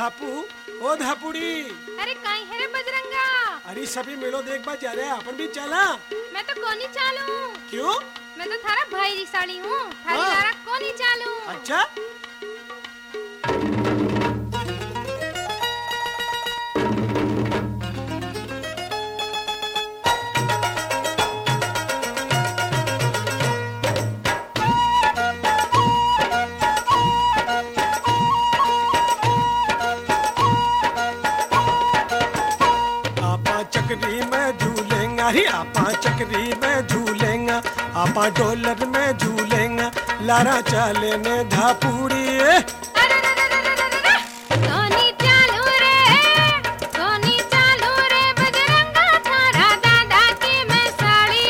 धापू ओ धापुड़ी। अरे कहीं है रे बजरंगा? अरे सभी मेलो देख बा जा रहे हैं, अपन भी चला। मैं तो कोनी चालू। क्यों? मैं तो थारा भाई रिसाली हूँ, थारी हाँ। लारा कोनी चालू। अच्छा चकरी में झूलेंगा ही आपा, चकरी में झूलेंगा आपा, डॉलर में झूलेंगा लारा चाले ने धापुड़ी। कोनी चालू रे बजरंगा, थारा दादा की मैं साड़ी।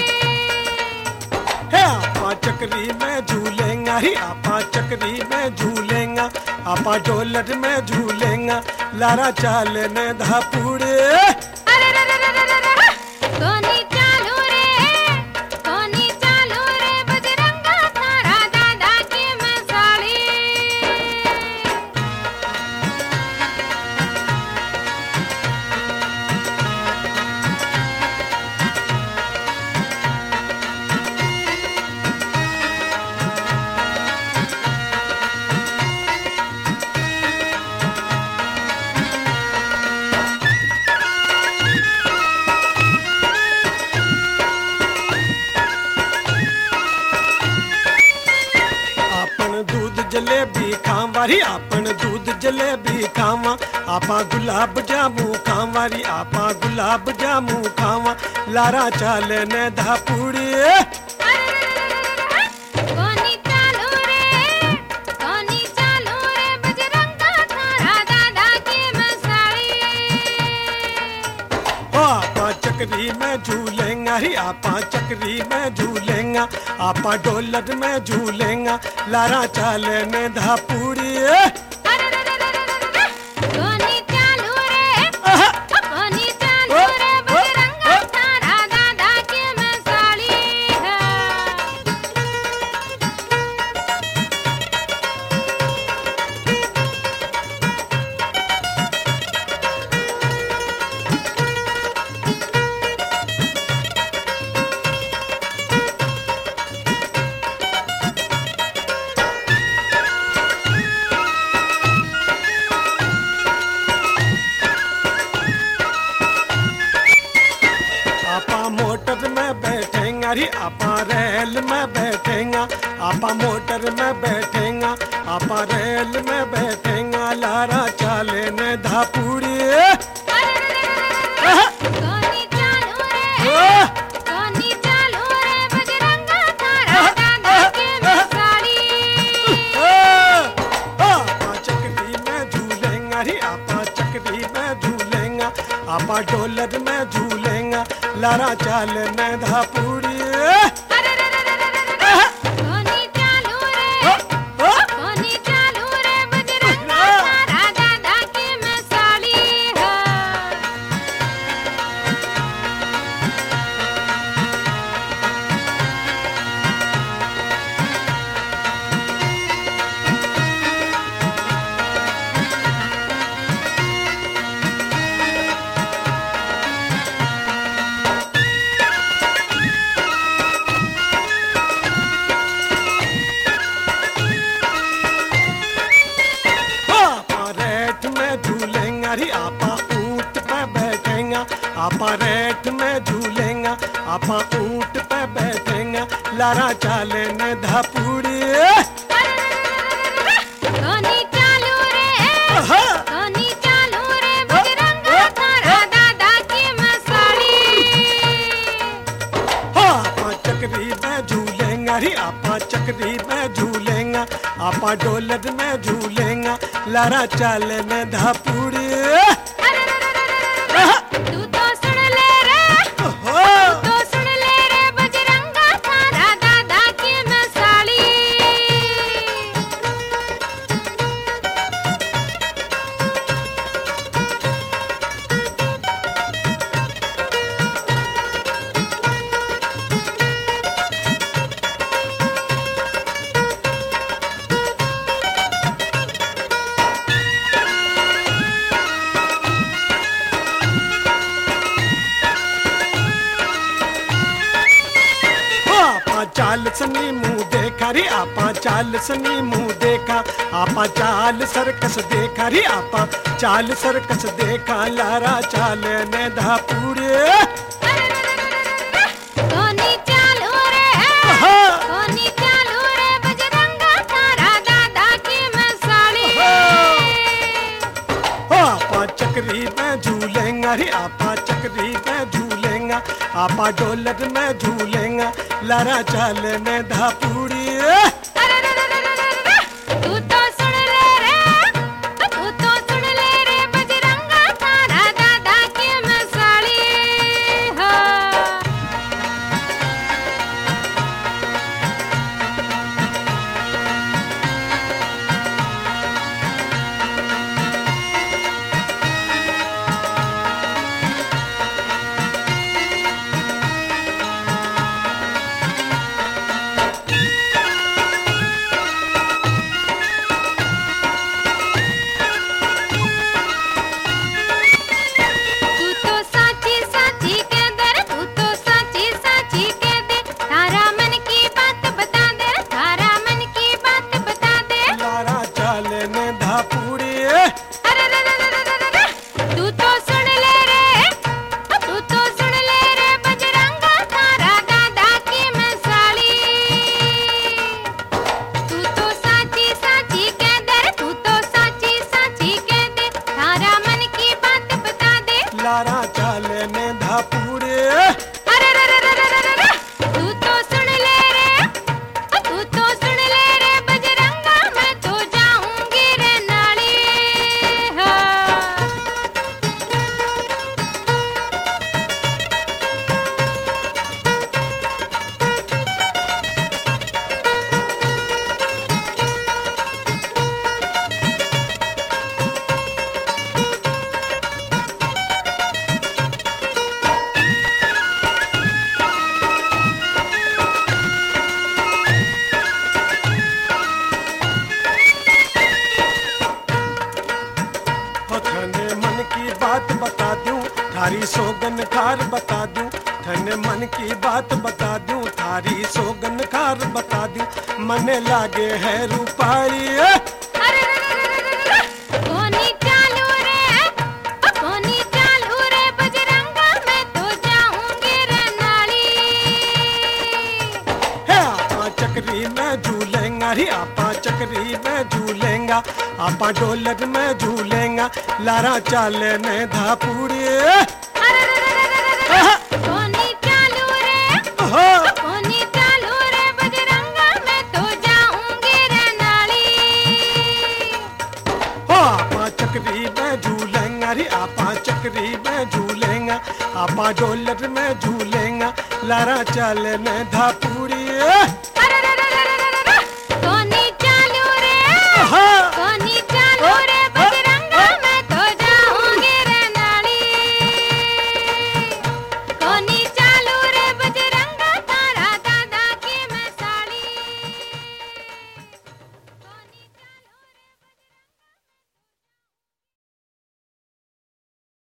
है आपा चकरी में झूलेंगा ही आपा, चकरी में झूलेंगा आपा, डॉलर में झूलेंगा लारा चाले ने धापुड़ी। कोनी चालू रे बजरंगा, थारा दादा की मैं साड़ी। जलेबी खावारी आपन दूध जलेबी खावा आपा, गुलाब जामू खावारी आपा, गुलाब जामू खावा लारा चाले ने धापुड़ी। कोनी चालू रे बजरंगा, थारा दादा की मैं साड़ी। ओ आपा चकरी में झूलेंगा ही आपा, चकरी में झूलेंगा आपा, डॉलर में झूलेंगा लारा चाले ने धापुड़ी। कोनी चालू रे बजरंगा, थारा दादा की मैं साड़ी। मोटर में बैठेंगा रे आपा, रेल में बैठेंगा आपा, मोटर में बैठेंगा आपा, रेल में बैठेंगा लारा चाले ने धापुड़ी। कोनी चालू रे बजरंगा, थारा दादा की मैं साड़ी। आपा चकरी में झूलेंगा रे आपा, चकरी में झूलेंगा आपा, डॉलर में झूलेंगा लारा चाले ने धापुड़ी। कोनी चालू रे बजरंगा, थारा दादा की मैं साड़ी। आपा ऊंट पे बैठेंगा आपा, रेट में झूलेंगा आपा, ऊंट पे बैठेंगा लारा चाले ने धापुड़ी। कोनी चालू रे बजरंगा, थारा दादा की मैं साड़ी। आपा चकरी में झूलेंगा रे आपा, चकरी में झूलेंगा आपा, डॉलर में झूलेंगा लारा चाले ने धापुड़ी। तू तो सुन ले रे बजरंगा, थारा दादा की मैं साड़ी। सनी मुंह देखा रे आपा चाल सनी मुंह देखा आपा चाल सर्कस देखा रे आपा चाल सर्कस देखा लारा चाल ने धापुड़े कोनी चालू रे कोनी चालू रे बजरंगा तारा दादा की मैं साड़ी आपा चक्री में झूलेंगा रे आपा चक्री में झूलेंगा आपा डोलर में झूलेंगा लारा चाल ने धापुड़ी तू तो सुन ले रे तू तो सुन ले रे बजरंगा तारा दादा की मैं साड़ी हो तू तो साची साची के दर तू तो साची साची के दे तारा मन की बात बता दे तारा मन की बात बता दे लारा चाल ने धापुड़ी अरे रे रे रे रे रे रे तू तो सुन ले रे तू तो सुन ले रे बजरंगा तारा दादा की मैं साड़ी तू तो साची साची के दर तू तो साची साची के दे तारा मन की बात बता दे लारा चाल ने धापुड़ी अरे रे रे रे रे रे रे तू तो सुन ले रे तू तो सुन ले रे बजरंगा मैं तो जाऊंगी रे नाली हो थने मन की बात बता दूं थारी सोगन खार बता दूं थने मन की बात बता दूं थारी सोगन खार बता दूं मने लागे है रूपाली अरे रे रे रे रे रे कोनी चालू रे बजरंगा मैं तो जाऊंगी रे नाली है आपा चक्री में झूलेंगा रे आपा चक्री में झूलेंगा आपा डोलर में झूलेंगा लारा चाल ने धापुड़ी अरे रे रे रे रे रे कोनी चालू रे बजरंगा मैं तो जाऊंगी रे नाली आपा चक्री में झूलेंगा रे आपा चक्री में झूलेंगा आपा डोलर में झूलेंगा लारा चाल ने धापुड़ी